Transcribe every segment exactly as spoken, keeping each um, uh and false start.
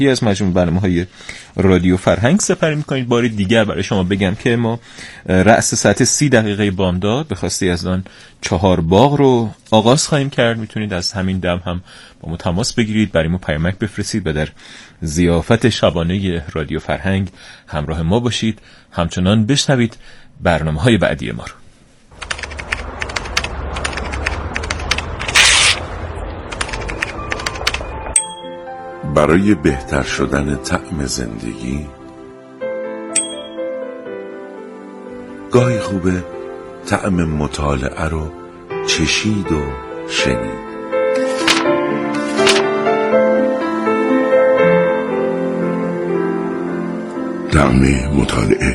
یکی از مجموع برنامه‌های رادیو فرهنگ سپری می‌کنید. بار دیگر برای شما بگم که ما رأس ساعت سی دقیقه بامداد به خواسته یزدان چهار باغ رو آغاز خواهیم کرد. میتونید از همین دم هم با ما تماس بگیرید، برای ما پیامک بفرستید و در ضیافت شبانه رادیو فرهنگ همراه ما باشید. همچنان بشنوید برنامه‌های بعدی ما رو. برای بهتر شدن طعم زندگی گاهی خوبه طعم مطالعه رو چشید و شنید. طعم مطالعه.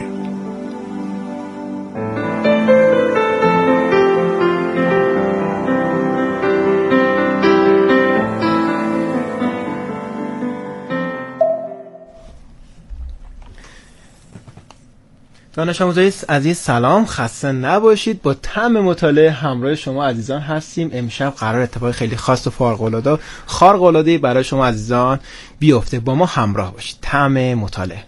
دانش آموزای عزیز سلام، خسته نباشید. با طعم مطالعه همراه شما عزیزان هستیم. امشب قرار اتفاق خیلی خاص و فارغ العاده خارق العاده برای شما عزیزان بیفته. با ما همراه باشید. طعم مطالعه.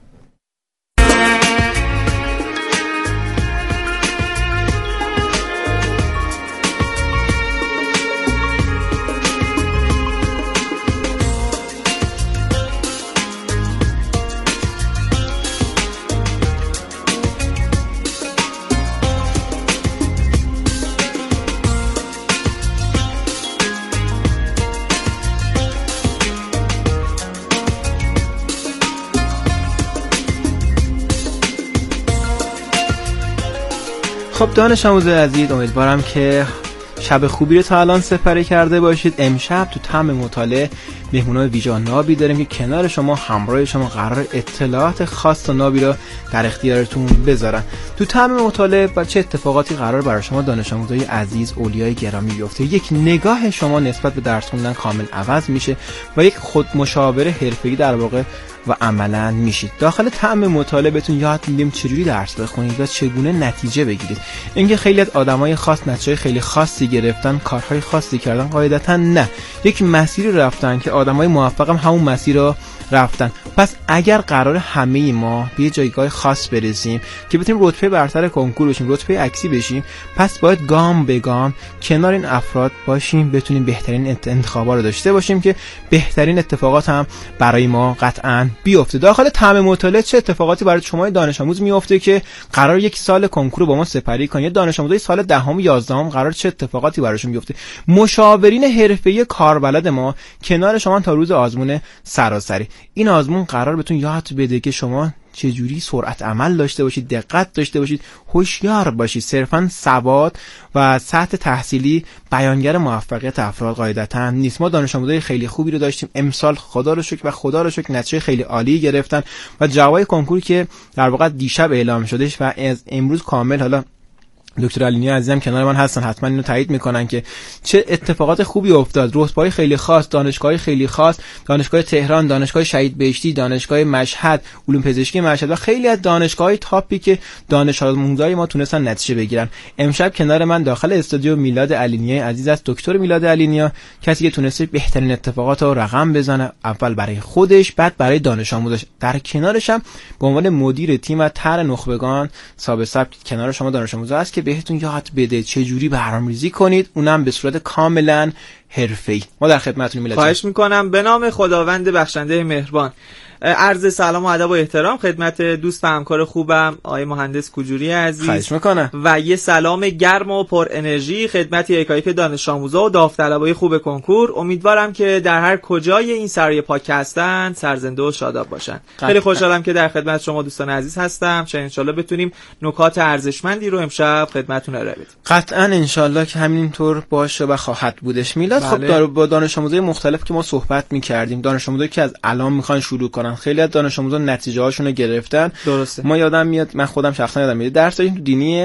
خب دانش آموزای عزیز، امیدوارم که شب خوبی رو تا الان سپری کرده باشید. امشب تو طعم مطالعه مهمونای ویژه نابی داریم که کنار شما همراه شما قرار اطلاعات خاص و نابی رو در اختیارتون بذارن. تو طعم مطالعه با چه اتفاقاتی قرار برای شما دانش آموزای عزیز اولیای گرامی بیفته؟ یک نگاه شما نسبت به درس خوندن کامل عوض میشه و یک خود مشاوره حرفه‌ای در واقع و عملاً میشید. داخل طعم مطالعه بهتون یاد میدیم چجوری درس بخونید و چگونه نتیجه بگیرید. اینکه خیلی از آدمای خاص نتیجه خیلی خاصی گرفتن، کارهای خاصی کردن، قاعدتاً نه. یک مسیری رفتن که آدمای موفق هم همون مسیر رو رفتن. پس اگر قرار همه ما به جایگاه خاص برسیم که بتونیم رتبه برتر کنکور بشیم، رتبه عکسی بشیم، پس باید گام به گام کنار این افراد باشیم، بتونیم بهترین انتخابات رو داشته باشیم که بهترین اتفاقات هم برای ما قطعاً بیفته. داخل طعم مطالعه چه اتفاقاتی برای شما دانش آموز میفته که قرار یک سال کنکور با ما سپری کنید؟ یا دانش آموزای سال دهم یازدهم قرار چه اتفاقاتی براشون بیفته؟ مشاورین حرفه‌ای کاربلد ما کنار شما تا روز آزمون سراسری. این آزمون قرار بهتون یاد بده که شما چجوری سرعت عمل داشته باشید، دقت داشته باشید، هوشیار باشید. صرفاً سواد و سطح تحصیلی بیانگر موفقیت افراد قاعدتاً نیست. ما دانش آموزای خیلی خوبی رو داشتیم امسال، خدا رو شکر و خدا رو شکر نتیجه خیلی عالی گرفتن و جواب کنکوری که در واقع دیشب اعلام شدش و از امروز کامل، حالا دکتر علینیا عزیزم کنار من هستن، حتما اینو تایید میکنن که چه اتفاقات خوبی افتاد. رتبه‌های خیلی خاص، دانشگاه‌های خیلی خاص، دانشگاه تهران، دانشگاه شهید بهشتی، دانشگاه مشهد، علوم پزشکی مشهد و خیلی از دانشگاه‌های تاپی که دانش آموزای ما تونستن نتیجه بگیرن. امشب کنار من داخل استودیو میلاد علینیا عزیز است، دکتر میلاد علینیا، کسی که تونسته بهترین اتفاقات رو رقم بزنه، اول برای خودش بعد برای دانش آموزش. در کنارش هم به عنوان مدیر تیم و طرح نخبگان ثابت ثبت کنار شما دانش آموز است که بهتون یاد بده چجوری برنامه‌ریزی کنید، اونم به صورت کاملا حرفه‌ای. ما در خدمتتونیم میلاد. خواهش میکنم. به نام خداوند بخشنده مهربان. عرض سلام و ادب و احترام خدمت دوست و همکار خوبم آقای مهندس کوجوری عزیز. خواهش میکنم. و یه سلام گرم و پر انرژی خدمت یکایک دانش آموزا و داوطلبای خوب کنکور. امیدوارم که در هر کجای این سرای پاک هستن سرزنده و شاداب باشن. خیلی خوشحالم که در خدمت شما دوستان عزیز هستم. چه انشالله بتونیم نکات ارزشمندی رو امشب خدمتتون ارائه بدیم. قطعا انشالله که همینطور باشه و خواهد بودش. میلاد، خب دار با دانش آموزای مختلف که ما صحبت می‌کردیم، دانش آموزایی که از الان میخوان شروع کنن، خیلی از دانش آموزان نتیجه هاشون رو گرفتن. درسته. ما یادم میاد، من خودم شخصا یادم میاد درس داشتیم تو دینی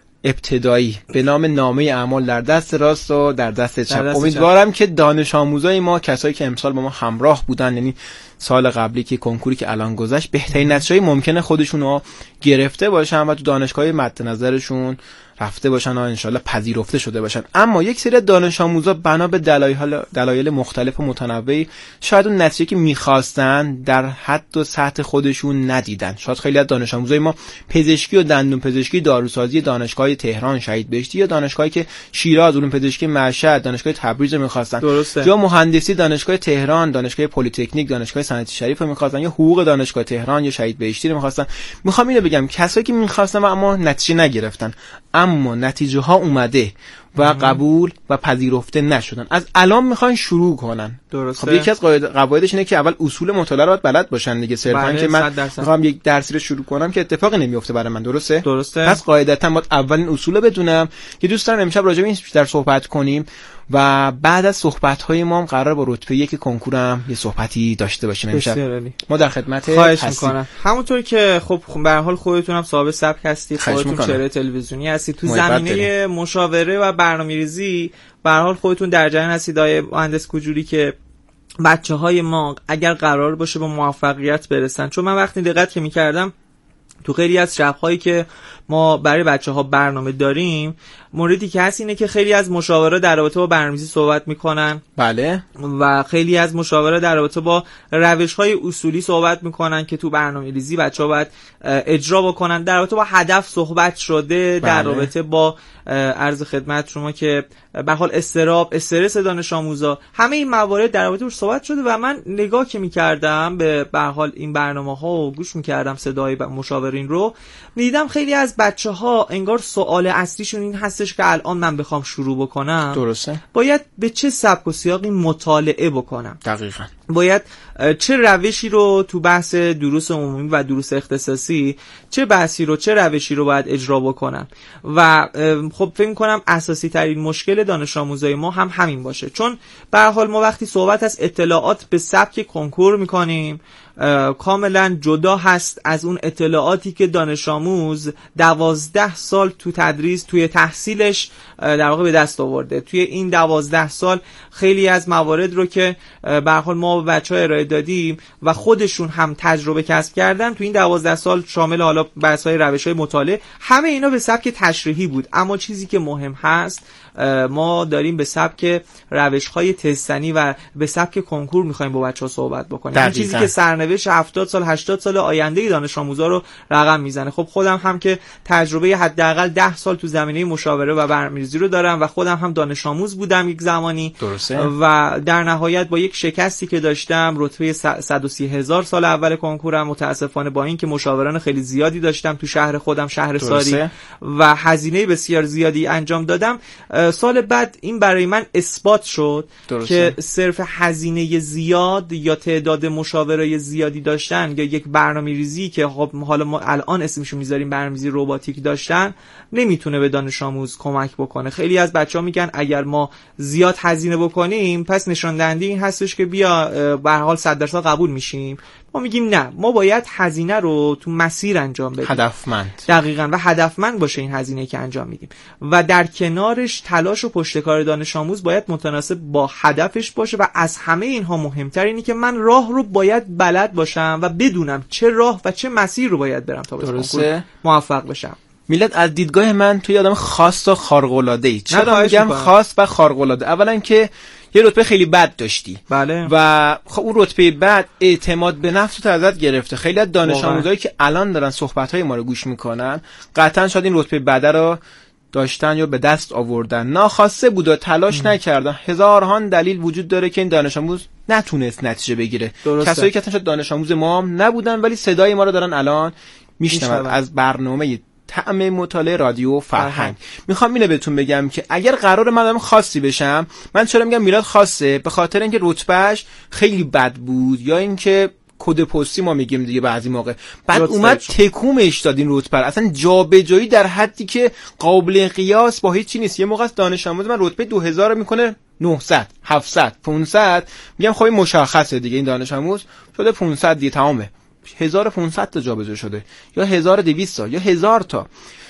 ابتدایی به نام نامه اعمال در دست راست و در دست چپ. امیدوارم که دانش آموزای ما، کسایی که امسال با ما همراه بودن، یعنی سال قبلی که کنکوری که الان گذشت بهترین نتیجه ممکنه خودشونو گرفته باشن و تو دانشگاه مد نظرشون رفته باشن و انشالله پذیرفته شده باشن. اما یک سری دانش آموزا بنا به دلایل دلایل مختلف و متنوعی شاید اون نتیجه که می‌خواستن در حد و سطح خودشون ندیدن. شاید خیلی از دانش آموزای ما پزشکی و دندون پزشکی داروسازی دانشگاه تهران شهید بهشتی یا دانشگاهی که شیراز علوم پزشکی مشهد دانشگاه تبریز رو می‌خواستن، یا مهندسی دانشگاه تهران، دانشگاه پلی تکنیک، دانشگاه صنعتی شریف رو می‌خواستن، یا حقوق دانشگاه تهران یا شهید بهشتی رو می‌خواستن. می‌خوام اینو بگم کسایی که می‌خواستن و اما نتیجه نگرفتن، اما نتیجه ها اومده و قبول و پذیرفته نشدن، از الان میخوان شروع کنن. درسته. خب یکی از قواعدش اینه که اول اصول مطالعه رو باید بلد باشن دیگه، صرفا که من میخوام یک درسی رو شروع کنم که اتفاقی نمیفته برای من. درسته درسته پس قاعدتا باید اول این اصول رو بدونم که دوست دارم امشب راجع به این بیشتر صحبت کنیم و بعد از صحبت‌های ما هم قرار با رتبه یک کنکورم یه صحبتی داشته باشیم امشب. ما در خدمت هستیم. همونطور که خب به هر حال خودتون هم صاحب سبک هستید، خودتون چهره تلویزیونی هستید، تو زمینه مشاوره و برنامه‌ریزی به هر حال خودتون در جریان هستید آقای مهندس کجوری که بچه‌های ما اگر قرار باشه به موفقیت برسن، چون من وقتی دقت که می‌کردم تو خیلی از شب‌هایی که ما برای بچه‌ها برنامه داریم، موردی که هست اینه که خیلی از مشاوره در رابطه با برنامه‌ریزی صحبت میکنن. بله. و خیلی از مشاوره در رابطه با روش‌های اصولی صحبت میکنن که تو برنامه‌ریزی بچه‌ها باید اجرا بکنن. در رابطه با هدف صحبت شده. بله. در رابطه با عرض خدمت شما که به هر حال استراب، استرس دانش آموزا، همه این موارد در رابطه باش صحبت شده و من نگاه که میکردم به به هر حال این برنامه‌ها و گوش میکردم صدای مشاورین رو، میدیدم خیلی از بچه‌ها انگار سوال اصلیشون این هستش که الان من بخوام شروع بکنم، درسته، باید به چه سبک و سیاقی مطالعه بکنم. دقیقاً. باید چه روشی رو تو بحث دروس عمومی و دروس اختصاصی، چه بحثی رو، چه روشی رو باید اجرا بکنم. و خب فکر می‌کنم اساسی ترین مشکل دانش آموزای ما هم همین باشه، چون به هر حال ما وقتی صحبت از اطلاعات به سبک کنکور می‌کنیم کاملا جدا هست از اون اطلاعاتی که دانش آموز دوازده سال تو تدریس، توی تحصیلش در واقع به دست آورده. توی این دوازده سال خیلی از موارد رو که به هر حال ما به بچه‌ها ارائه دادیم و خودشون هم تجربه کسب کردن تو این دوازده سال، شامل حالا بحث‌های روش‌های مطالعه، همه اینا به سبک تشریحی بود. اما چیزی که مهم هست ما داریم به سبک روش‌های تستنی و به سبک کنکور می‌خوایم با بچه‌ها صحبت بکنیم. این چیزی که سرنوشت هفتاد سال هشتاد سال آینده دانش آموزا رو رقم میزنه. خب خودم هم که تجربه حداقل ده سال تو زمینه مشاوره و برنامه‌ریزی رو دارم و خودم هم دانش آموز بودم یک زمانی. درسته. و در نهایت با یک شکستی که داشتم، رتبه صد و سی هزار سال اول کنکورم، متاسفانه با اینکه مشاوران خیلی زیادی داشتم تو شهر خودم، شهر ساری، و هزینه بسیار زیادی انجام دادم، سال بعد این برای من اثبات شد. درسته. که صرف هزینه زیاد یا تعداد مشاورای زیادی داشتن یا یک برنامه‌ریزی که خب حالا ما الان اسمشو میذاریم برنامه‌ریزی رباتیک داشتن نمیتونه به دانش آموز کمک بکنه. خیلی از بچه‌ها میگن اگر ما زیاد هزینه بکنیم پس نشون دهنده این هستش که بیا به هر حال صد درصد قبول میشیم. ما میگیم نه، ما باید هزینه رو تو مسیر انجام بدیم، هدفمند. دقیقاً، و هدفمند باشه این هزینه که انجام میدیم و در کنارش تلاش و پشتکار دانش آموز باید متناسب با هدفش باشه. و از همه اینها مهمتر اینه که من راه رو باید بلد باشم و بدونم چه راه و چه مسیر رو باید برم تا به موفق بشم. میلاد، از دیدگاه من توی آدم خاص و خارق‌العاده‌ای. چرا میگم خاص و خارق‌العاده؟ اولا که یه رتبه خیلی بد داشتی. بله. و خب اون رتبه بد اعتماد به نفس رو ازت گرفته. خیلی از دانش آموزایی که الان دارن صحبت‌های ما رو گوش میکنن قطعاً شاید این رتبه بد رو داشتن یا به دست آوردن، ناخواسته بود و تلاش ام. نکردن. هزاران دلیل وجود داره که این دانش آموز نتونست نتیجه بگیره. درسته. کسایی که اصلا دانش آموز ما هم نبودن ولی صدای ما رو دارن الان میشنون از برنامه طعم مطالعه رادیو فرهنگ. میخوام اینو بهتون بگم که اگر قرار من آدم خاصی بشم، من چرا میگم میلاد خاصه؟ به خاطر اینکه رتبهش خیلی بد بود یا اینکه کد پستی ما میگیم دیگه بعضی موقع بعد اومد تکومش داد این رتبه، اصلا جابجایی در حدی که قابل قیاس با هیچ چیزی نیست. یه موقع از دانش آموز من رتبه دو هزار رو میکنه نهصد، هفتصد، پانصد، میگم خب این مشخصه دیگه این دانش آموز شده پانصد دیگه تمامه. هزار و پانصد تا جابجا شده یا هزار و دویست تا یا هزار تا.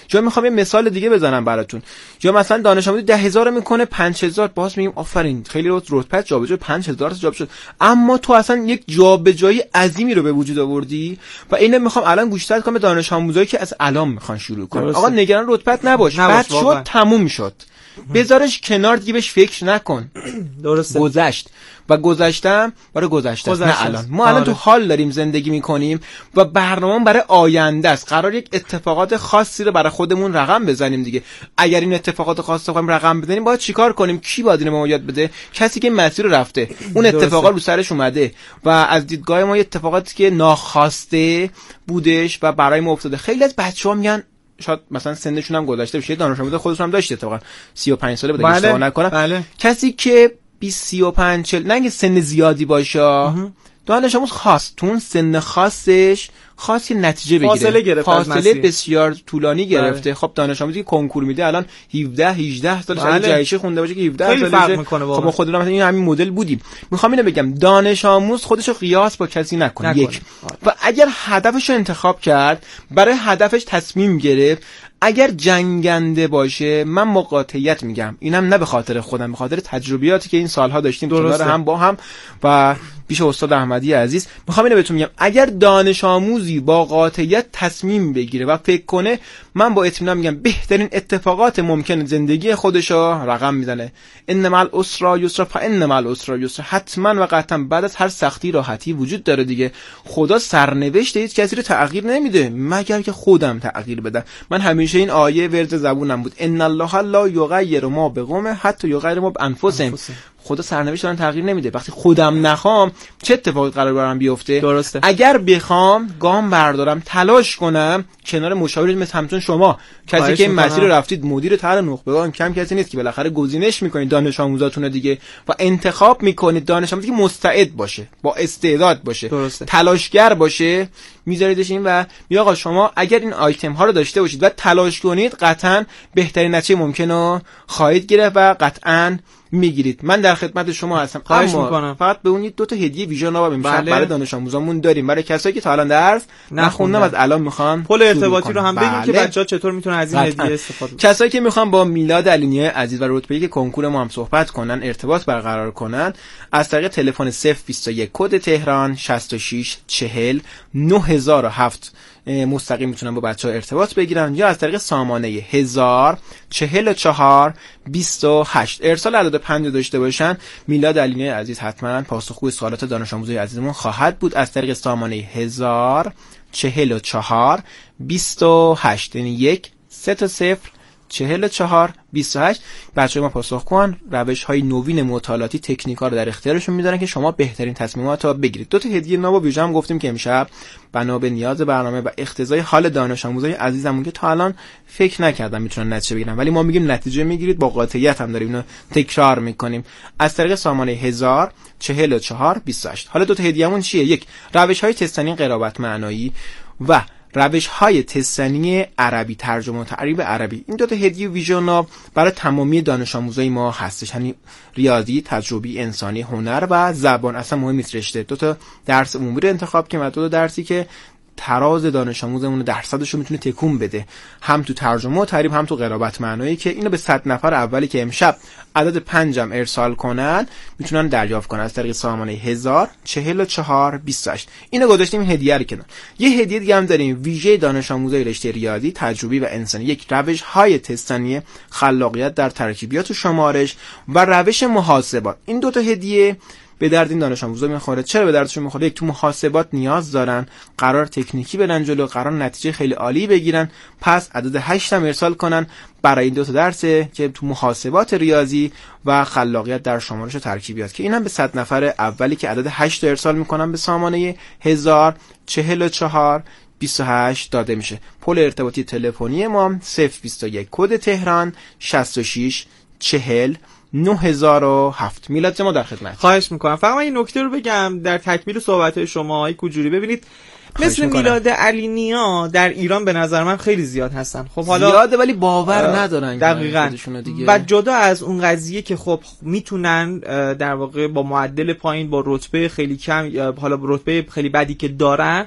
یا میخوام یه مثال دیگه بزنم براتون، یا مثلا دانش آموزی ده هزار میکنه پنج هزار، باز میگیم آفرین خیلی رو رتبه جابجا پنج هزار تا جابجا شد، اما تو اصلا یک جابجایی عظیمی رو به وجود آوردی و اینو میخوام الان گوشزد کنم به دانش آموزایی که از الان میخوان شروع کنن. آقا نگران رتبت نباش، بعد شد تموم شد، بذارش کنار دیگه، بهش فکر نکن. درسته. گذشت و گذشتم برای گذشته است، نه الان. ما الان آره. تو حال داریم زندگی میکنیم و برنامه برای آینده است. قرار یک اتفاقات خاصی رو برای خودمون رقم بزنیم دیگه. اگر این اتفاقات خاص رو بخوایم رقم بزنیم باید چیکار کنیم؟ کی باید اینو به ما یاد بده؟ کسی که مسیر رو رفته، اون اتفاقات رو سرش اومده و از دیدگاه ما اتفاقاتی که ناخواسته بودش و برای ما افتاده. خیلی از بچه‌ها میگن شاید مثلا سنشون هم گذشته بشه، دانش آموز خودشون هم داشته اتفاقا سی و پنج ساله بوده، بله. اشتباه نکنم. بله. کسی که بیست سی و پنج چهل، نه سن زیادی باشه، دانش آموز خاص تو اون سن خاصش خاصی نتیجه بگیره، فاصله گرفته، فاصله بسیار طولانی گرفته. بله. خب دانش آموزی که کنکور میده الان هفده هجده سال، شاید بله. جایشه خونده باشه که هفده خیلی سالشه. فرق میکنه واقعا. خب ما خودمون مثلا این همین مدل بودیم. میخوام اینو بگم دانش آموز خودشو قیاس با کسی نکنه, نکنه. یک و اگر هدفش رو انتخاب کرد، برای هدفش تصمیم گرفت، اگر جنگنده باشه، من مقاطعیت میگم، اینم نه به خاطر خودم، به خاطر تجربیاتی که این سالها داشتیم کنار هم با هم و پیش استاد احمدی عزیز. میخوام اینو بهتون میگم، اگر دانش آموزی با قاطعیت تصمیم بگیره و فکر کنه، من با اطمینان میگم بهترین اتفاقات ممکن زندگی خودشو رقم میزنه. ان مع العسر یسرا فان مع العسر یسرا، حتما و قطعا بعد از هر سختی راحتی وجود داره دیگه. خدا سرنوشت هیچ کسی رو تغییر نمیده مگر که خودم تغییر بدم. من همیشه این آیه ورد زبونم بود، ان الله لا یغیر ما بقوم حتی یغیر ما بانفسهم. خدا سرنوشت من تغییر نمیده. وقتی خودم نخوام چه اتفاقی قرار برام بیفته؟ درسته. اگر بخوام گام بردارم، تلاش کنم، کنار مشاوری مثل همچون شما، کسی که این مسیر رو رفتید، مدیر طرح نخبگان کم کسی نیست که بالاخره گزینش میکنید دانش آموزاتون دیگه و انتخاب میکنید دانش آموزی که مستعد باشه، با استعداد باشه، درسته. تلاشگر باشه، میذاریدش این و می آقا شما اگر این آیتم ها رو داشته باشید و تلاش کنید، قطعاً بهترین نتیجه ممکنه خواهید گرفت و قطعاً میگیرید. من در خدمت شما هستم. خواهش اما میکنم. فقط به اون دو تا هدیه ویژه نابا امشب بله. برای دانش آموزامون داریم، برای کسایی که تا الان درس نخوندن از الان میخوان پل ارتباطی رو هم بگیم بله. که بچه‌ها چطور میتونن از این هدیه استفاده کنن. کسایی که میخوان با میلاد علینی عزیز و رتبه‌ای که کنکور ما هم صحبت کنن، ارتباط برقرار کنن، از طریق تلفن صفر بیست و یک کد تهران شصت و شش چهل نه هزار و هفت مستقیم میتونن با بچه‌ها ارتباط بگیرن، یا از طریق سامانه هزار چهل و چهار بیست و هشت ارسال عدد پنج داشته باشن. میلاد علینی عزیز حتما پاسخگوی سوالات دانش آموزای عزیزمون خواهد بود از طریق سامانه هزار چهل و چهار بیست و هشت، یعنی یک سه تا صفر چهل و چهار بیست و هشت. بچه‌ها ما پاسخ کن روش‌های نوین مطالعاتی تکنیک‌ها رو در اختیارشون میذارن که شما بهترین تصمیمات رو بگیرید. دو تا هدیه ناب و ویژه هم گفتیم که امشب بنا به نیاز برنامه و اقتضای حال دانش آموزای عزیزمون که تا الان فکر نکردم میتونن نتیجه بگیرن، ولی ما میگیم نتیجه میگیرید، با قاطعیت هم داریم اینو تکرار میکنیم. از طریق سامانه هزار چهل و چهار بیست و هشت. حالا دو تا هدیه‌مون چیه؟ یک، روش‌های تستنی قرابت معنایی و روش های تستنی عربی، ترجمه و تعریب عربی. این دو تا هدیه ویژن برای تمامی دانش آموزای ما هستش، یعنی ریاضی، تجربی، انسانی، هنر و زبان. اصلا مهم نیست رشته، دو تا درس عمومی رو انتخاب کنیم و دو تا درسی که تراز دانش آموزمون درصدش رو میتونه تکون بده، هم تو ترجمه و تعریب هم تو قرابت معنایی، که اینو به صد نفر اولی که امشب عدد پنجم ارسال کنن میتونن دریافت کنن از طریق سامانه هزار چهل و چهار بیست و هشت. اینو گذاشتیم هدیه رو کنن. یه هدیه دیگه هم داریم ویژه دانش آموزای رشته ریاضی، تجربی و انسانی، یک روش های تستنی خلاقیت در ترکیبیات و شمارش و روش محاسبات. این دو تا هدیه به درد این دانش آموزا میخوره. چرا به دردشون میخوره؟ یک، تو محاسبات نیاز دارن، قرار تکنیکی برن جلو، قرار نتیجه خیلی عالی بگیرن، پس عدد هشت هم ارسال کنن برای این دو تا درسه که تو محاسبات ریاضی و خلاقیت در شمارش و ترکیبیات، که اینم به صد نفر اولی که عدد هشت رو ارسال میکنن به سامانه هزار چهل و چهار بیست و هشت داده میشه. پل ارتباطی تلفنی ما صفر بیست و یک کد تهران شصت و شش چهل نه هزار و هفت. میلاد ما در خدمت. خواهش میکنم. فقط من این نکته رو بگم در تکمیل صحبت‌های شما آقای کوجوری، ببینید مثل میلاد علینیا در ایران به نظر من خیلی زیاد هستن. خب حالا زیاده ولی باور ندارن دقیقاً دیگه. و جدا از اون قضیه که خب میتونن در واقع با معدل پایین، با رتبه خیلی کم، حالا رتبه خیلی بدی که دارن،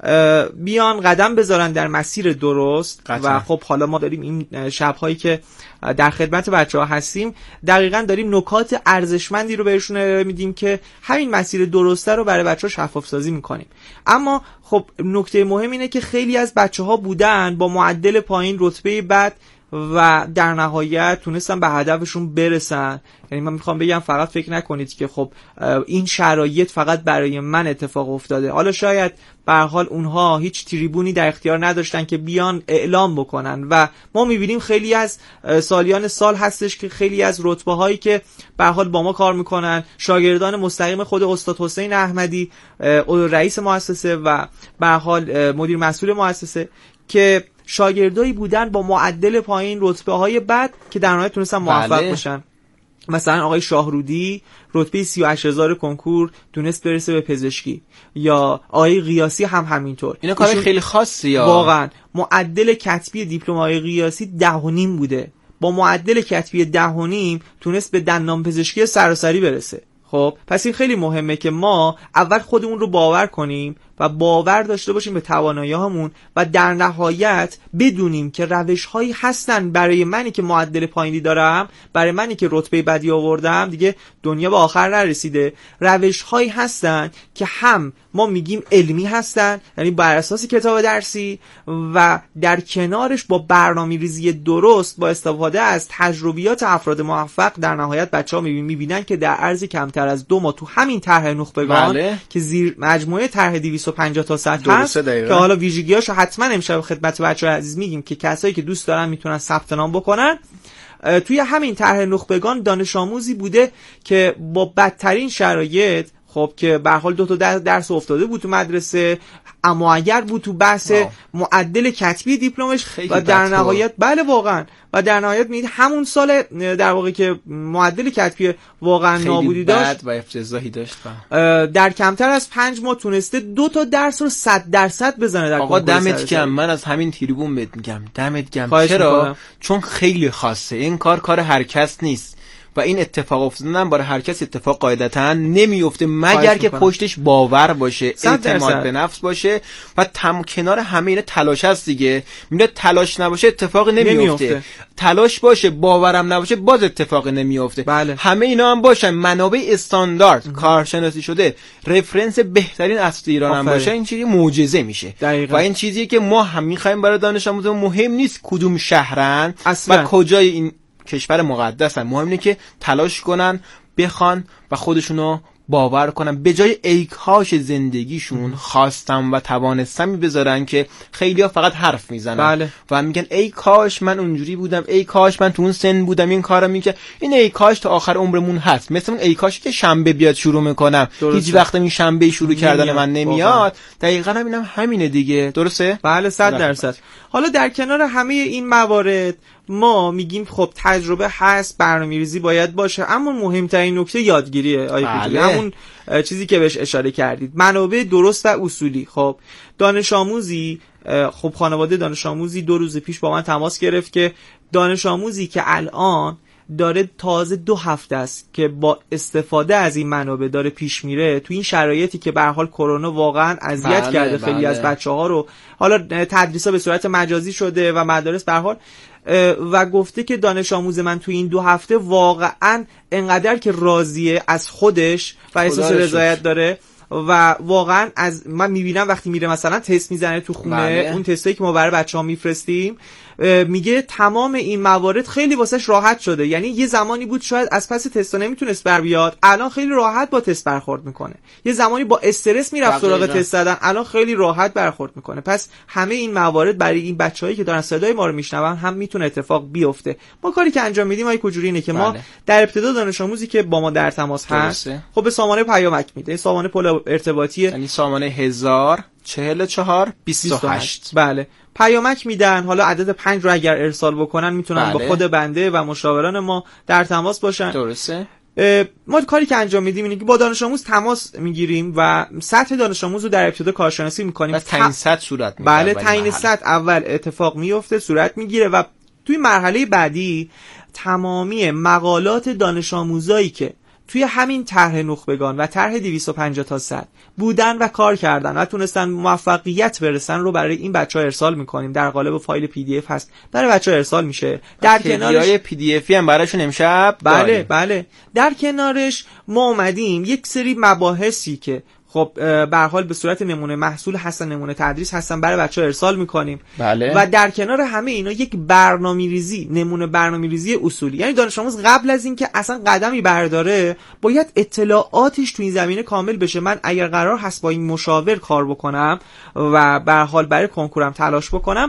بیان قدم بذارن در مسیر درست. قطعا. و خب حالا ما داریم این شب‌هایی که در خدمت بچه‌ها هستیم دقیقاً داریم نکات ارزشمندی رو بهشون ارائه میدیم که همین مسیر درسته رو برای بچه‌ها شفاف سازی می‌کنیم. اما خب نکته مهم اینه که خیلی از بچه‌ها بودن با معدل پایین، رتبه بد و در نهایت تونستن به هدفشون برسن. یعنی من میخوام بگم فقط فکر نکنید که خب این شرایط فقط برای من اتفاق افتاده. حالا شاید به هر حال اونها هیچ تریبونی در اختیار نداشتن که بیان اعلام بکنن و ما میبینیم خیلی از سالیان سال هستش که خیلی از رتبه هایی که به هر حال با ما کار میکنن شاگردان مستقیم خود استاد حسین احمدی رئیس مؤسسه و به هر حال مدیر مسئول مؤسسه که شاگردایی بودن با معدل پایین، رتبه های بد که در نهایت تونستن موفق بله. باشن. مثلا آقای شاهرودی رتبه سی و هشت هزار کنکور تونست برسه به پزشکی، یا آقای قیاسی هم همینطور. اینا کار خیلی خاصی ها. واقعا معدل کتبی دیپلم آقای قیاسی ده و نیم بوده، با معدل کتبی ده و نیم تونست به دندان پزشکی سراسری برسه. خب پس این خیلی مهمه که ما اول خودمون رو باور کنیم و باور داشته باشیم به توانایی‌هامون و در نهایت بدونیم که روش‌هایی هستن برای منی که معدل پایینی دارم، برای منی که رتبه بدی آوردم، دیگه دنیا به آخر نرسیده، روش‌هایی هستن که هم ما میگیم علمی هستن، یعنی بر اساس کتاب درسی، و در کنارش با برنامه‌ریزی درست با استفاده از تجربیات افراد موفق در نهایت بچه‌ها می‌بینن که در عرض کمتر از دو ماه تو همین طرح نخبگان بله. که زیر مجموعه طرح دویست و پنجاه تا صد هست که حالا ویژگی‌هاشو حتما امشب خدمت بچه‌ها عزیز میگیم که کسایی که دوست دارن میتونن ثبت نام بکنن. توی همین طرح نخبگان دانش آموزی بوده که با بدترین شرایط، خب که به هر حال دو تا درس افتاده بود تو مدرسه، اما اگر بود تو بحث واو. معدل کتبی دیپلمش و در نهایت بله واقعا و در نهایت میدید همون سال در واقع که معدل کتبی واقعا نابودی داشت و افتضاحی داشت در کمتر از پنج ماه تونسته دو تا درس رو صد درصد بزنه در آقا دمت گرم. من از همین تریبون بهت میگم دمت گرم. چرا میکنم. چون خیلی خاصه، این کار کار هر کس نیست و این اتفاق افتادن برای هر کس اتفاق قاعدتاً نمیفته مگر که پشتش باور باشه، اعتماد به نفس باشه و تم کنار همه اینا تلاش هست دیگه. میگه تلاش نباشه اتفاق نمیفته. نمیفته تلاش باشه باورم نباشه باز اتفاق نمیفته. بله. همه اینا هم باشن منابع استاندارد کارشناسی شده، رفرنس بهترین اصل ایران هم باشه، این چیزی معجزه میشه. دقیقا. و این چیزیه که ما هم می‌خوایم برای دانش آموزان. مهم نیست کدوم شهرن اصلا. و کجای این کشور مقدسن، مهم اینه که تلاش کنن، بخوان و خودشونو باور کنن، به جای ای کاش زندگیشون خواستم و توانستم بذارن که خیلی‌ها فقط حرف میزنن. بله. و میگن ای کاش من اونجوری بودم، ای کاش من تو اون سن بودم این کارو میکردم. این ای کاش تا آخر عمرمون هست، مثل اون ای کاشی که شنبه بیاد شروع میکنم، هیچ وقت این شنبه شروع کردن من نمیاد. دقیقاً همینم همینه دیگه. درسته؟ بله صد درصد. حالا در کنار همه این موارد ما میگیم خب تجربه هست، برنامه‌ریزی باید باشه، اما مهمترین نکته یادگیریه. آیه بله. همون چیزی که بهش اشاره کردید، منابع درست و اصولی. خب دانش آموزی، خب خانواده دانش آموزی دو روز پیش با من تماس گرفت که دانش آموزی که الان داره تازه دو هفته است که با استفاده از این منابع داره پیش میره تو این شرایطی که به هر حال کرونا واقعا اذیت بله، کرده خیلی بله. از بچه‌ها رو. حالا تدریس‌ها به صورت مجازی شده و مدارس به هر حال، و گفته که دانش آموز من تو این دو هفته واقعا انقدر که راضیه از خودش و احساس رضایت داره و واقعا از من میبینم وقتی میره مثلا تست میزنه تو خونه، بله. اون تستایی که ما برای بچه‌ها میفرستیم، میگه تمام این موارد خیلی واسش راحت شده. یعنی یه زمانی بود شاید از پس تستا نمیتونست بر بیاد، الان خیلی راحت با تست برخورد میکنه. یه زمانی با استرس میرفت سراغ تست زدن، الان خیلی راحت برخورد میکنه. پس همه این موارد برای این بچه‌هایی که دارن صدای ما رو میشنون هم میتونه اتفاق بیفته. ما کاری که انجام میدیم آی کجوری اینه که ما بله. در ابتدا دانش آموزی که با ما در تماس هست خب به سامانه پیامک میده، سامانه پل ارتباطی، یعنی سامانه هزار چهل و چهار بیست و هشت. بله پیامک میدن. حالا عدد پنج رو اگر ارسال بکنن میتونن بله. با خود بنده و مشاوران ما در تماس باشن. درسته. ما کاری که انجام میدیم اینه که با دانش آموز تماس میگیریم و سطح دانش آموز رو در ابتدا کارشناسی میکنیم. بس تعیین سطح صورت میگیره. بله تعیین سطح اول اتفاق میفته، صورت میگیره و توی مرحله بعدی تمامی مقالات دانش آموزایی که توی همین طرح نخبگان و طرح دویست و پنجاه تا صد بودن و کار کردن و تونستن موفقیت برسن رو برای این بچه‌ها ارسال می‌کنیم. در قالب فایل پی دی اف هست، برای بچه‌ها ارسال میشه. در کنارش پی دی افی هم براشون امشب بله داریم. بله در کنارش ما اومدیم یک سری مباحثی که خب به هر حال به صورت نمونه محصول هستن، نمونه تدریس هستن، برای بچه‌ها ارسال می‌کنیم. بله. و در کنار همه اینا یک برنامه‌ریزی، نمونه برنامه‌ریزی اصولی، یعنی دانش آموز قبل از اینکه اصلا قدمی برداره باید اطلاعاتش تو این زمینه کامل بشه. من اگر قرار هست با این مشاور کار بکنم و به هر حال برای کنکورم تلاش بکنم،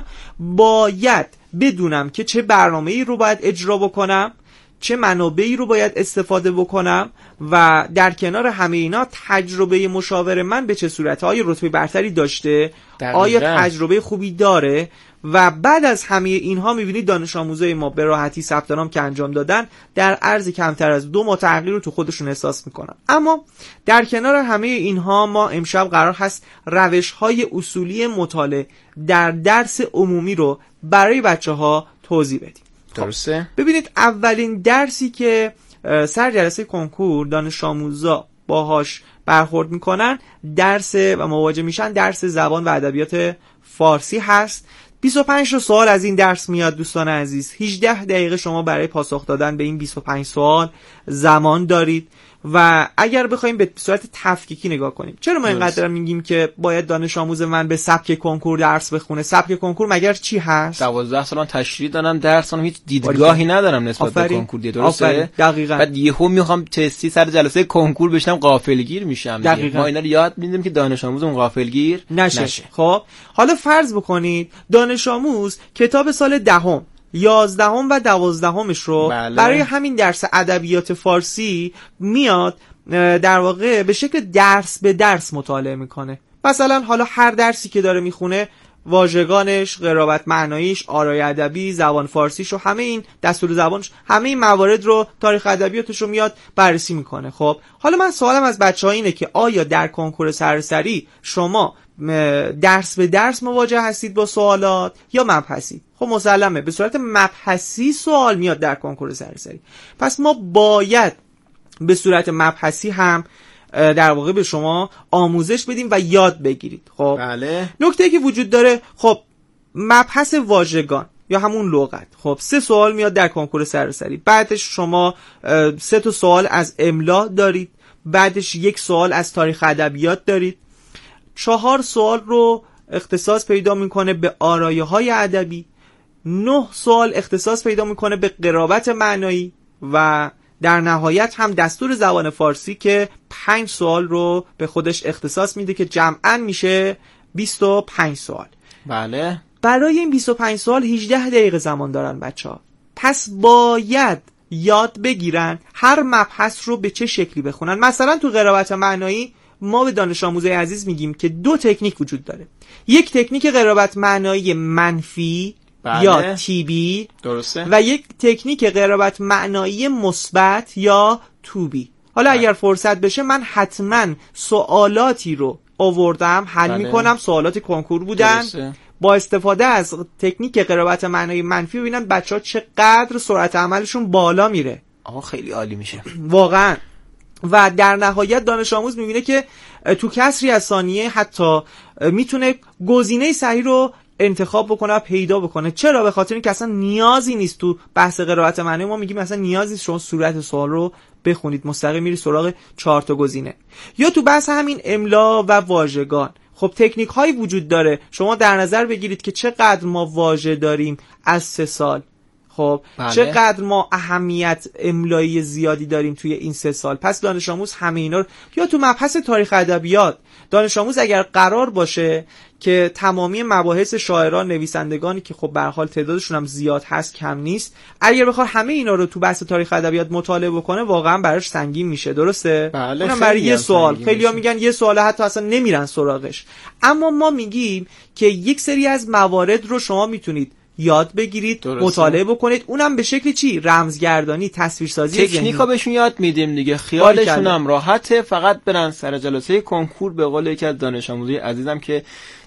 باید بدونم که چه برنامه‌ای رو باید اجرا بکنم، چه منابعی رو باید استفاده بکنم و در کنار همه اینا تجربه مشاور من به چه صورته، آیا رتبه برتری داشته، دقیقا. آیا تجربه خوبی داره. و بعد از همه اینها میبینید دانش آموزای ما به راحتی ثبت نام که انجام دادن در عرض کمتر از دو ماه تغییر رو تو خودشون احساس میکنن. اما در کنار همه اینها ما امشب قرار هست روش‌های اصولی مطالعه در درس عمومی رو برای بچه‌ها توضیح بدیم. درسته؟ ببینید اولین درسی که سر جلسه کنکور دانش آموزا باهاش برخورد میکنن درس و مواجه میشن درس زبان و ادبیات فارسی هست. بیست و پنج تا سوال از این درس میاد دوستان عزیز. هجده دقیقه شما برای پاسخ دادن به این بیست و پنج سوال زمان دارید و اگر بخوایم به صورت تفکیکی نگاه کنیم، چرا ما اینقدر میگیم که باید دانش آموز من به سبک کنکور درس بخونه؟ سبک کنکور مگر چی هست؟ دوازده سالان تشریح دارم، درسم هیچ دیدگاهی ندارم نسبت به کنکور دیگه. درسته؟ دقیقاً. بعد یهو میخوام تستی سر جلسه کنکور بشنم غافلگیر میشم دیگه. ما اینا رو یاد میدیم که دانش آموزمون غافلگیر نشه. نشه. خب حالا فرض بکنید دانش آموز کتاب سال دهم، یازدهم و دوازدهمش رو بله. برای همین درس ادبیات فارسی میاد در واقع به شکل درس به درس مطالعه میکنه. مثلا حالا هر درسی که داره میخونه، واژگانش، قرابت معناییش، آرای ادبی، زبان فارسیش و همه این دستور زبانش، همه این موارد رو، تاریخ ادبیاتش رو میاد بررسی میکنه. خب حالا من سوالم از بچه‌ها اینه که آیا در کنکور سراسری شما درس به درس مواجه هستید با سوالات یا مبحثی؟ خب مسلمه به صورت مبحثی سوال میاد در کنکور سراسری. پس ما باید به صورت مبحثی هم در واقع به شما آموزش بدیم و یاد بگیرید. خب بله. نکته‌ای که وجود داره، خب مبحث واژگان یا همون لغت، خب سه سوال میاد در کنکور سراسری. بعدش شما سه تا سوال از املا دارید، بعدش یک سوال از تاریخ ادبیات دارید، چهار سوال رو اختصاص پیدا میکنه به آرایه‌های ادبی، نه سوال اختصاص پیدا میکنه به قرابت معنایی و در نهایت هم دستور زبان فارسی که پنج سوال رو به خودش اختصاص میده که جمعاً میشه بیست و پنج سوال. بله. برای این بیست و پنج سوال هجده دقیقه زمان دارن بچه‌ها. پس باید یاد بگیرن هر مبحث رو به چه شکلی بخونن. مثلا تو قرابت معنایی ما به دانش آموزای عزیز میگیم که دو تکنیک وجود داره. یک تکنیک قرابت معنایی منفی بله. یا تیبی، درسته. و یک تکنیک قرابت معنایی مثبت یا توبی. حالا بله. اگر فرصت بشه من حتما سوالاتی رو آوردم حل بله. میکنم، سوالات کنکور بودن، درسته. با استفاده از تکنیک قرابت معنایی منفی ببینن بچه‌ها چقدر سرعت عملشون بالا میره. آها خیلی عالی میشه واقعا. و در نهایت دانش آموز میبینه که تو کسری از ثانیه حتی میتونه گزینه صحیح رو انتخاب بکنه و پیدا بکنه. چرا؟ به خاطر اینکه اصلا نیازی نیست تو بحث قرائت معنی ما میگیم اصلا نیازی نیست شما صورت سوال رو بخونید، مستقیم میری سراغ چهار تا گزینه. یا تو بحث همین املا و واژگان، خب تکنیک هایی وجود داره. شما در نظر بگیرید که چقدر ما واژه داریم از سه سال، خب بله. چقدر ما اهمیت املایی زیادی داریم توی این سه سال. پس دانش آموز همه اینا رو، یا تو مبحث تاریخ ادبیات دانش آموز اگر قرار باشه که تمامی مباحث شاعران، نویسندگانی که خب به هر حال تعدادشون هم زیاد هست، کم نیست، اگر بخواد همه اینا رو تو بحث تاریخ ادبیات مطالعه بکنه واقعا براش سنگین میشه. درسته؟ بله. اونم برای یه سوال. خیلی‌ها میگن یه سوال حتی اصلا نمیرن سراغش. اما ما میگیم که یک سری از موارد رو شما میتونید یاد بگیرید، درسته. مطالعه بکنید، اونم به شکل چی؟ رمزگردانی، تصویرسازی، تکنیکا بهشون یاد میدیم دیگه، خیالشون هم راحته، فقط برن سر جلسه کنکور. به قول یکی از دانش آموزای عزیزم که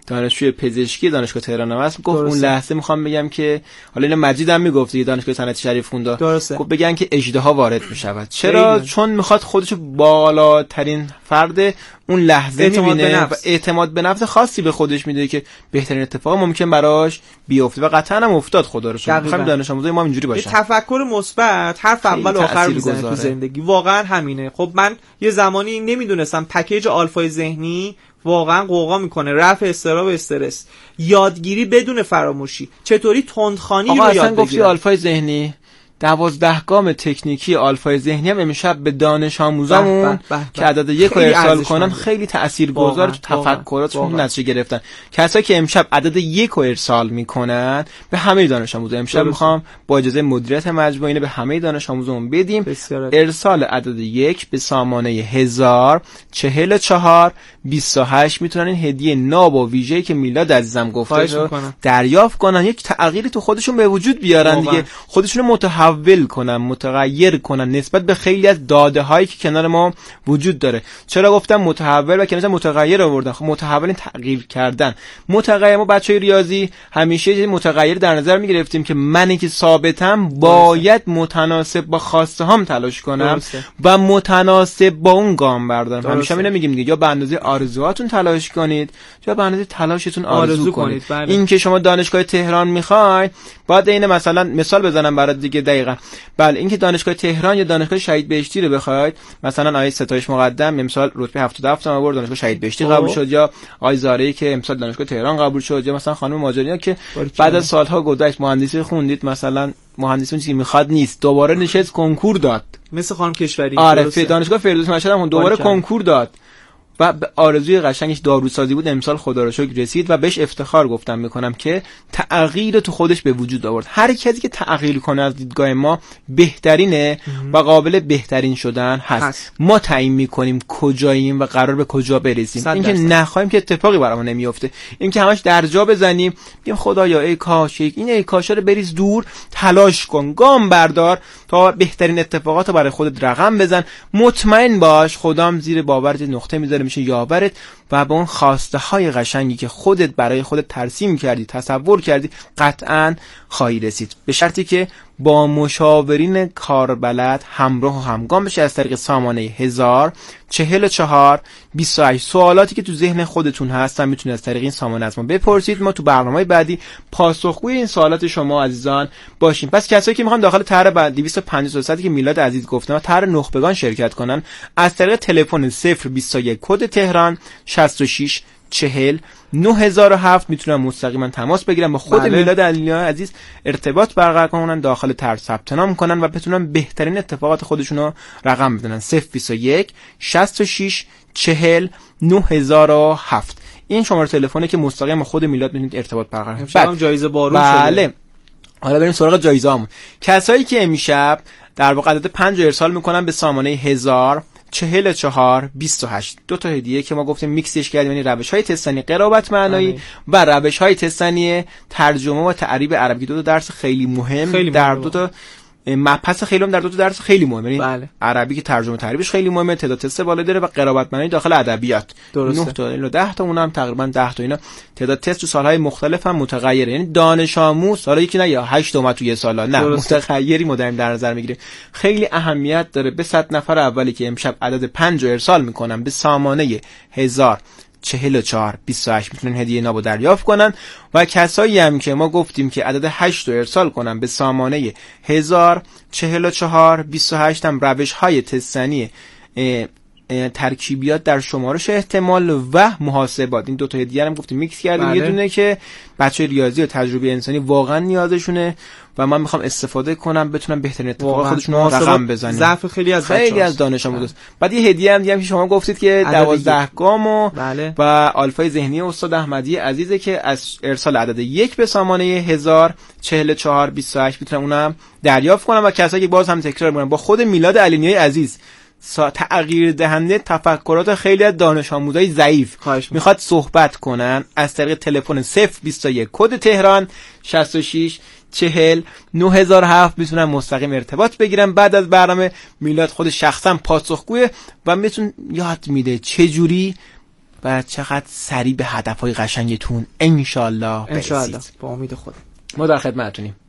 دانشجوی پزشکی دانشگاه تهران است، گفت اون لحظه میخوام بگم که حالا اینا مجید هم میگفت دیگه، دانشگاه صنعتی شریف خونده، گفت بگن که اژدها وارد میشود. چرا؟ خیلی. چون میخواد خودشو بالاترین فرد اون لحظه میبینه و اعتماد به نفس خاصی به خودش میده که بهترین اتفاق ممکن براش بیفته و قطعا هم افتاد. خدا رو شکر میخوام دانش آموزای ما اینجوری باشه. تفکر مثبت حرف اول آخر میزنه تو زندگی، واقعا همینه. خب من یه زمانی نمیدونستم پکیج آلفای ذهنی واقعا قوقا میکنه، رفع اضطراب و استرس، یادگیری بدون فراموشی، چطوری تندخوانی رو یاد بگیرم. اصلا گفتی آلفای ذهنی، دوازده گام تکنیکی آلفای ذهنی هم امشب به دانش آموزامون که عدد یک رو ارسال کنن خیلی تاثیرگذار تو تفکراتشون نتیجه گرفتن. کسایی که امشب عدد یک رو ارسال میکنن به همه دانش آموزا، امشب میخوام با اجازه مدیریت مجموعه اینو به همه دانش آموزامون بدیم. ارسال عدد یک به سامانه هزار چهل و چهار بیست و هشت میتونن این هدیه ناب و ویژه‌ای که میلاد عزیزم گفته رو دریافت کنن، یک تغییری تو خودشون به وجود بیارن دیگه، خودشون متحول متحول کنن، متغیر کنن نسبت به خیلی از داده هایی که کنار ما وجود داره. چرا گفتم متحول و کنار متغیر آوردن؟ خب متحول تغییر کردن. متغیر، ما بچهای ریاضی همیشه متغیر در نظر میگرفتیم که منی که ثابتم باید متناسب با خواسته هام تلاش کنم درسته. و متناسب با اون گام بردارم. همیشه اینو میگیم دیگه، یا به اندازه آرزوهاتون تلاش کنید یا به اندازه تلاشتون آرزو, آرزو کنید. بله. این که شما دانشگاه تهران میخواید، باید این مثلا مثال بزنم برات دیگه دقیقاً. بله، اینکه دانشگاه تهران یا دانشگاه شهید بهشتی رو بخواید، مثلا آیه ستایش مقدم امسال رتبه هفتاد و هفت آورد دانشگاه شهید بهشتی قبول شد، یا آیه زارعی که امسال دانشگاه تهران قبول شد، یا مثلا خانم ماجریان که بعد از سالها گذشت مهندسی خوندید، مثلا مهندسی چیزی میخواد نیست، دوباره نشست کنکور داد، مثل خانم کشوری. آره، دانشگاه فردوسی مشهد هم دوباره کنکور داد و به آرزوی قشنگش داروسازی بود، امسال خدا رو شکر رسید و بهش افتخار گفتم میکنم که تغییر تو خودش به وجود آورد. هر کسی که تغییر کنه از دیدگاه ما بهترینه و قابل بهترین شدن هست. هست. ما تعیین میکنیم کجاییم و قرار به کجا برسیم. اینکه نخوایم که اتفاقی برامون نمیافته. اینکه همش درجا بزنیم بگیم خدایا ای کاش، این ای کاشا رو بریز دور، تلاش کن، گام بردار تا بهترین اتفاقات رو برای خودت رقم بزن. مطمئن باش خدام زیر باورت نقطه میذاره، میشه یاورت و به اون خواسته های قشنگی که خودت برای خودت ترسیم کردی، تصور کردی، قطعاً خواهی رسید، به شرطی که با مشاورین کاربلد همراه و همگام بشه از طریق سامانه هزار چهل و چهار بیست و هشت. سوالاتی که تو ذهن خودتون هستن میتونید از طریق این سامانه از ما بپرسید. ما تو برنامه‌های بعدی پاسخگوی این سوالات شما عزیزان باشیم. پس کسایی که میخوان داخل طرح بعد دویست و پنجاه صدی که میلاد عزیز گفتن و طرح نخبگان شرکت کنن، از طریق تلفن صفر بیست و یک کد تهران شصت و شش چهل نه هزار و هفت میتونن مستقیما تماس بگیرن با خود بله. میلاد علی عزیز ارتباط برقرار کنن، داخل طرح ثبت نام کنن و بتونن بهترین اتفاقات خودشون رو رقم بدن. صفر بیست و یک شصت و شش چهل نه هزار و هفت این شماره تلفنی که مستقیما خود میلاد میتونید ارتباط برقرار کنید. بعد جایزه بارون بله. شده. حالا بریم سراغ جایزه‌مون. کسایی که امشب در واقع عدد پنج ارسال میکنن به سامانه هزار چهل و چهار بیست و هشت، دو تا هدیه که ما گفتیم میکسش کردیم، یعنی روش‌های تستنی قرابت معنایی و روش‌های تستنی ترجمه و تعریب عربی، دو تا درس خیلی مهم خیلی در دو تا مبحث خیلی هم در دو تا درس خیلی مهمه. یعنی بله. عربی که ترجمه تعریبش خیلی مهمه، تعداد تست بالا داره و قرابت معنایی داخل ادبیات نه تا الی ده تا، اونم تقریبا ده تا. اینا تعداد تست تو سالهای مختلف هم متغیره، یعنی دانش آموز سالا یکی نه یا هشت اومد تو یه سالا، نه متغیری مدام در نظر میگیره. خیلی اهمیت داره. به صد نفر اولی که امشب عدد پنج رو ارسال میکنم به سامانه هزار چهل و چهار بیست و هشت میتونن هدیه نابو دریافت کنن و کسایی هم که ما گفتیم که عدد هشت رو ارسال کنن به سامانه هزار چهل و چهار بیست و هشت هم روش های تستنی ترکیبیات در شمارش احتمال و محاسبات، این دو تا هدیه هم گفتیم میکس کردیم. بله. یه دونه که بچه ریاضی و تجربه انسانی واقعا نیازشونه و من میخوام استفاده کنم بتونم بهترین اتفاق خودشون رو رقم بزنیم. ضعف خیلی از خیلی از دانش آموزاست. بعد یه هدیه هم دیدم که شما گفتید که دوازده گام و بله. و آلفای ذهنی استاد احمدی عزیزه که از ارسال عدد یک به سامانه هزار چهل و چهار بیست و هشت میتونم اونم دریافت کنم و کسایی که باز هم تکرار میکنم با خود میلاد علی عزیز تغییر دهنده تفکرات خیلی از دانش آموزای ضعیف میخواد صحبت کنن، از طریق تلفن صفر بیست و یک کد تهران شصت و شش چهل نه هزار و هفت میتونن مستقیم ارتباط بگیرن. بعد از برنامه میلاد خود شخصا پاسخگوه و میتون یاد میده چه جوری و چقدر سریع به هدفهای قشنگتون انشالله برسید. انشالله با امید خدا ما در خدمتتونیم.